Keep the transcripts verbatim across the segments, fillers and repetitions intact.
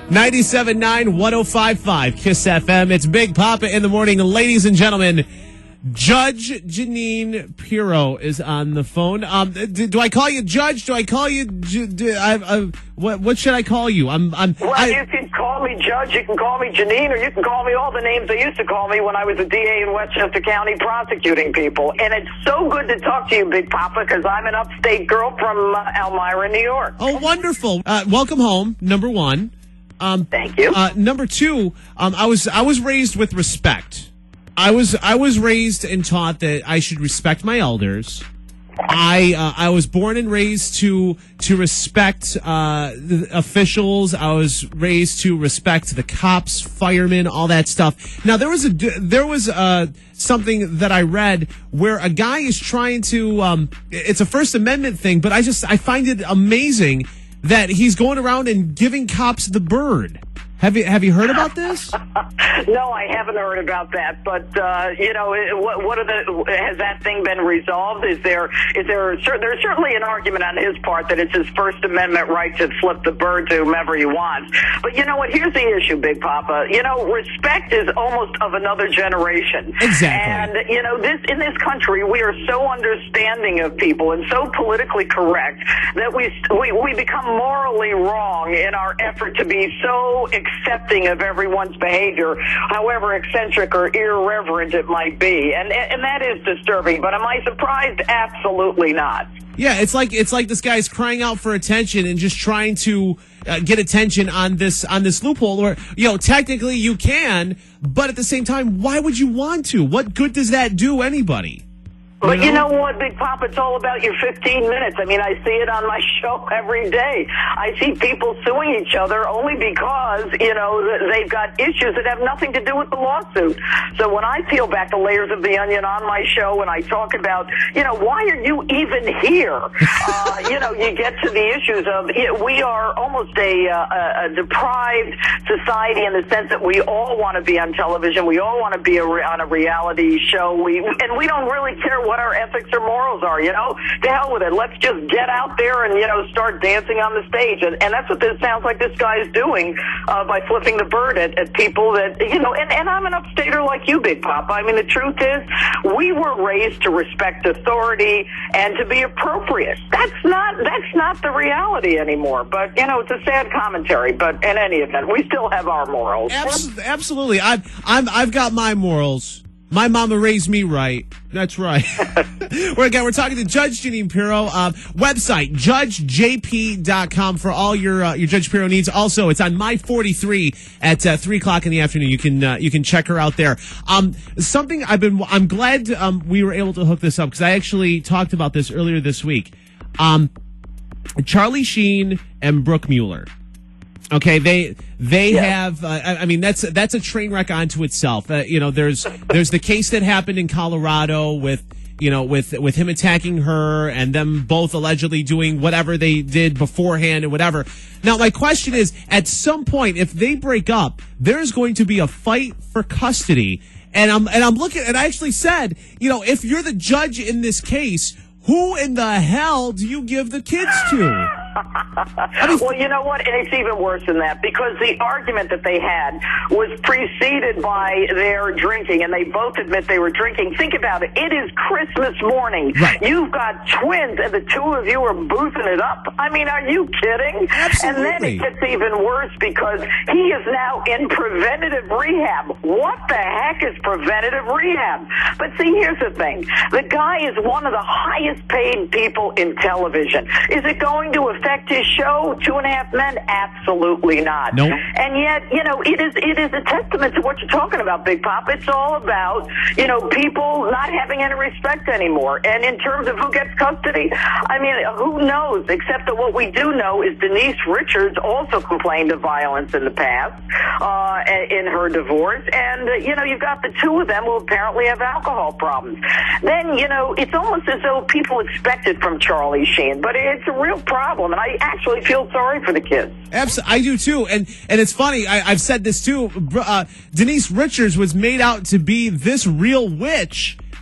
ninety-seven point nine, one oh five point five, KISS F M. It's Big Papa in the morning. Ladies and gentlemen, Judge Jeanine Pirro is on the phone. Um, do, do I call you Judge? Do I call you? Do, I, I, what, what should I call you? I'm. I'm well, I, you can call me Judge. You can call me Jeanine, or you can call me all the names they used to call me when I was a D A in Westchester County prosecuting people. And it's so good to talk to you, Big Papa, because I'm an upstate girl from uh, Elmira, New York. Oh, wonderful! Uh, welcome home. Number one. Um, Thank you. Uh, number two. Um, I was I was raised with respect. I was I was raised and taught that I should respect my elders. I uh, I was born and raised to to respect uh, the officials. I was raised to respect the cops, firemen, all that stuff. Now there was a there was uh, something that I read where a guy is trying to. Um, it's a First Amendment thing, but I just I find it amazing that he's going around and giving cops the bird. Have you have you heard about this? No, I haven't heard about that. But uh, you know, what, what are the? Has that thing been resolved? Is there is there there's certainly an argument on his part that it's his First Amendment right to flip the bird to whomever he wants. But you know what? Here's the issue, Big Papa. You know, respect is almost of another generation. Exactly. And you know, this in this country, we are so understanding of people and so politically correct that we we we become morally wrong in our effort to be so accepting of everyone's behavior, however eccentric or irreverent it might be. And and that is disturbing. But am I surprised? Absolutely not. Yeah, it's like it's like this guy's crying out for attention and just trying to uh, get attention on this on this loophole. Or, you know, technically you can, but at the same time, why would you want to? What good does that do anybody? But you know what, Big Papa, it's all about your fifteen minutes. I mean, I see it on my show every day. I see people suing each other only because, you know, they've got issues that have nothing to do with the lawsuit. So when I peel back the layers of the onion on my show and I talk about, you know, why are you even here? uh, you know, you get to the issues of, you know, we are almost a, uh, a deprived society in the sense that we all want to be on television. We all want to be a re- on a reality show. We and we don't really care what our ethics or morals are, you know? To hell with it. Let's just get out there and, you know, start dancing on the stage. And, and that's what this sounds like this guy is doing uh, by flipping the bird at, at people that, you know, and, and I'm an upstater like you, Big Papa. I mean, the truth is, we were raised to respect authority and to be appropriate. That's not, that's not the reality anymore. But, you know, it's a sad commentary. But in any event, we still have our morals. Abs- absolutely. I've, I'm, I've got my morals. My mama raised me right. That's right. we're again. We're talking to Judge Jeanine Pirro. Uh, website judge j p dot com for all your uh, your Judge Pirro needs. Also, it's on My forty-three at uh, three o'clock in the afternoon. You can uh, you can check her out there. Um, something I've been. I'm glad um, we were able to hook this up because I actually talked about this earlier this week. Um, Charlie Sheen and Brooke Mueller. Okay, they they yeah. have. Uh, I, I mean, that's that's a train wreck onto itself. Uh, you know, there's there's the case that happened in Colorado with you know with with him attacking her and them both allegedly doing whatever they did beforehand and whatever. Now, my question is, at some point, if they break up, there's going to be a fight for custody. And I'm and I'm looking. And I actually said, you know, if you're the judge in this case, who in the hell do you give the kids to? I mean, well, you know what? And it's even worse than that because the argument that they had was preceded by their drinking, and they both admit they were drinking. Think about it. It is Christmas morning. Right. You've got twins, and the two of you are boozing it up. I mean, are you kidding? Absolutely. And then it gets even worse because he is now in preventative rehab. What the heck is preventative rehab? But see, here's the thing. The guy is one of the highest paid people in television. Is it going to affect his show, Two and a Half Men? Absolutely not. Nope. And yet, you know, it is it is a testament to what you're talking about, Big Pop. It's all about, you know, people not having any respect anymore. And in terms of who gets custody, I mean, who knows? Except that what we do know is Denise Richards also complained of violence in the past uh, in her divorce. And, uh, you know, you've got the two of them who apparently have alcohol problems. Then, you know, it's almost as though people expect it from Charlie Sheen, but it's a real problem. And I actually feel sorry for the kids. Absolutely, I do too. And and it's funny. I, I've said this too. Uh, Denise Richards was made out to be this real witch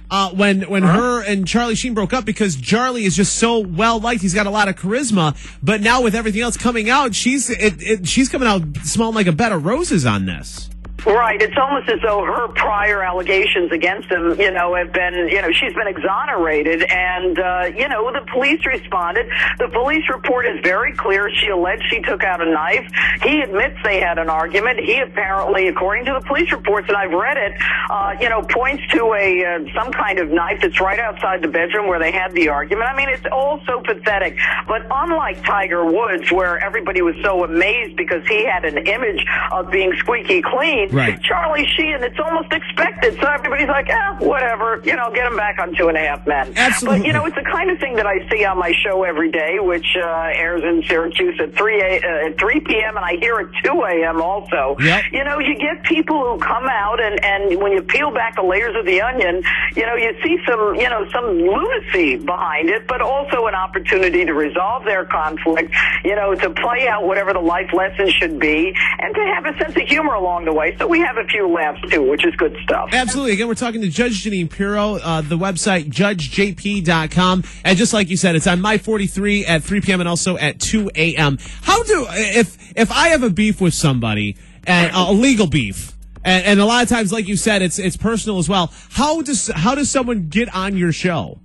uh, when when huh? her and Charlie Sheen broke up because Charlie is just so well liked. He's got a lot of charisma, but now with everything else coming out, she's it, it, she's coming out smelling like a bed of roses on this. Right. It's almost as though her prior allegations against him, you know, have been, you know, she's been exonerated. And, uh, you know, the police responded. The police report is very clear. She alleged she took out a knife. He admits they had an argument. He apparently, according to the police reports, and I've read it, uh, you know, points to a uh, some kind of knife that's right outside the bedroom where they had the argument. I mean, it's all so pathetic. But unlike Tiger Woods, where everybody was so amazed because he had an image of being squeaky clean, right. Charlie Sheen, it's almost expected. So everybody's like, eh, whatever, you know, get him back on Two and a Half Men. Absolutely. But, you know, it's the kind of thing that I see on my show every day, which uh, airs in Syracuse at three p.m. and I hear at two a.m. also. Yep. You know, you get people who come out, and, and when you peel back the layers of the onion, you know, you see some, you know, some lunacy behind it, but also an opportunity to resolve their conflict, you know, to play out whatever the life lesson should be, and to have a sense of humor along the way. So we have a few laughs, too, which is good stuff. Absolutely. Again, we're talking to Judge Jeanine Pirro, uh, the website, judge j p dot com. And just like you said, it's on My forty-three at three p.m. and also at two a.m. How do, if if I have a beef with somebody, and uh, a legal beef, and, and a lot of times, like you said, it's it's personal as well, how does how does someone get on your show?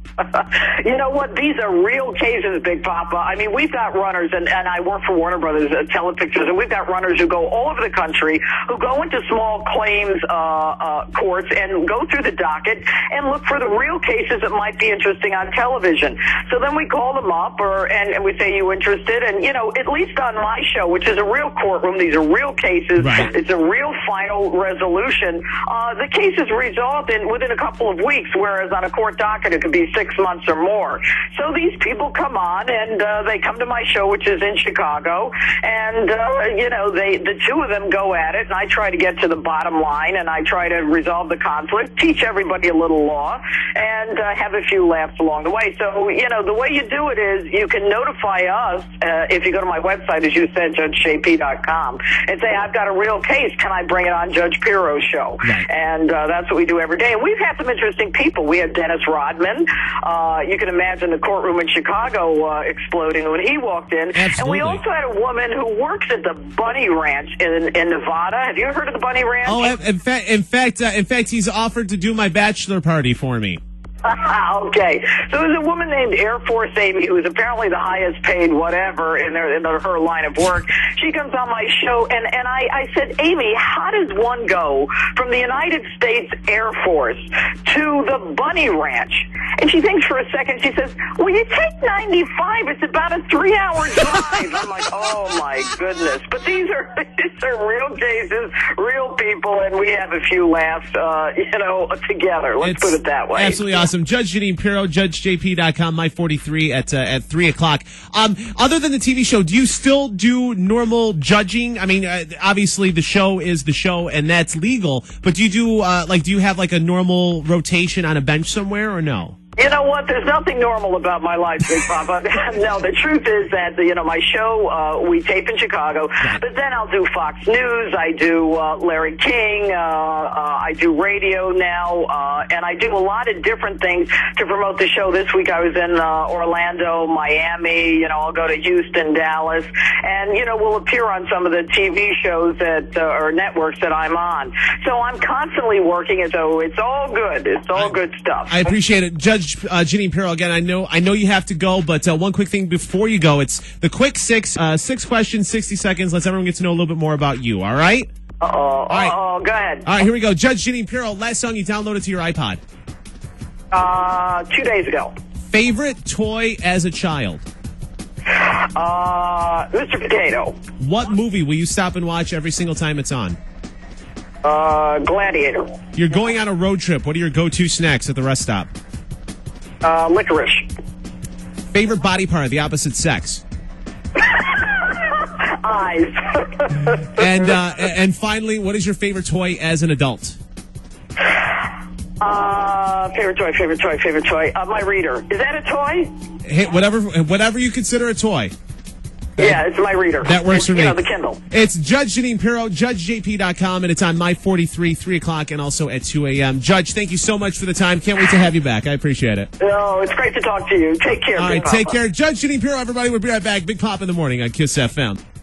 You know what? These are real cases, Big Papa. I mean, we've got runners, and, and I work for Warner Brothers uh, Telepictures, and we've got runners who go all over the country, who go into small claims uh, uh, courts and go through the docket and look for the real cases that might be interesting on television. So then we call them up, or and, and we say, you interested? And, you know, at least on my show, which is a real courtroom, these are real cases. Right. It's a real final resolution. Uh, the case is resolved in within a couple of weeks, whereas on a court docket, it could be six months or more. So these people come on, and uh, they come to my show, which is in Chicago, and, uh, you know, they the two of them go at it, and I try to get to the bottom line, and I try to resolve the conflict, teach everybody a little law, and uh, have a few laughs along the way. So, you know, the way you do it is you can notify us, uh, if you go to my website, as you said, judge j p dot com, and say, I've got a real case. Can I bring it on Judge Pirro's show? Right. And uh, that's what we do every day. And we've had some interesting people. We had Dennis Rodman. Uh, you can imagine the courtroom in Chicago uh, exploding when he walked in. Absolutely. And we also had a woman who works at the Bunny Ranch in, in Nevada. Have you heard of the Bunny Ranch? Oh, in fact, in fact, uh, in fact, he's offered to do my bachelor party for me. Okay, so there's a woman named Air Force Amy, who is apparently the highest paid whatever in, their, in their, her line of work. She comes on my show, and, and I, I said, Amy, how does one go from the United States Air Force to the Bunny Ranch? And she thinks for a second. She says, well, you take ninety-five. It's about a three-hour drive. I'm like, oh, my goodness. But these are, these are real cases, real people, and we have a few laughs, uh, you know, together. Let's It's put it that way. Absolutely awesome. Judge Jeanine Pirro, judge j p dot com, My forty-three at uh, at three o'clock. Um, other than the T V show, do you still do normal judging? I mean, uh, obviously the show is the show, and that's legal. But do you do uh, like do you have like a normal rotation on a bench somewhere, or no? You know what? There's nothing normal about my life, Big Papa. No, the truth is that, you know, my show, uh, we tape in Chicago, right. But then I'll do Fox News, I do uh, Larry King, uh, uh, I do radio now, uh, and I do a lot of different things to promote the show. This week I was in uh, Orlando, Miami, you know, I'll go to Houston, Dallas, and, you know, we'll appear on some of the T V shows that, uh, or networks that I'm on. So I'm constantly working, and so it's all good. It's all I, good stuff. I appreciate it. Judge Uh, Jeanine Pirro, again, I know I know you have to go, but uh, one quick thing before you go. It's the quick six, uh, six questions, sixty seconds. Let's everyone get to know a little bit more about you, all right? Uh-oh. All right. Uh-oh. Go ahead. All right, here we go. Judge Jeanine Pirro, last song you downloaded to your iPod. Uh, two days ago. Favorite toy as a child? Uh, Mister Potato. What movie will you stop and watch every single time it's on? Uh, Gladiator. You're going on a road trip. What are your go-to snacks at the rest stop? Uh, licorice. Favorite body part of the opposite sex? Eyes. And uh, and finally, what is your favorite toy as an adult? Uh, favorite toy, favorite toy, favorite toy. Uh, my reader. Is that a toy? Hey, whatever whatever you consider a toy. Yeah, it's my reader. That works it's, for me. You know, the Kindle. It's Judge Jeanine Pirro, judge j p dot com, and it's on My forty-three, three o'clock, and also at two a.m. Judge, thank you so much for the time. Can't wait to have you back. I appreciate it. Oh, it's great to talk to you. Take care. All Big right, take Papa. care. Judge Jeanine Pirro, everybody. We'll be right back. Big Pop in the morning on Kiss F M.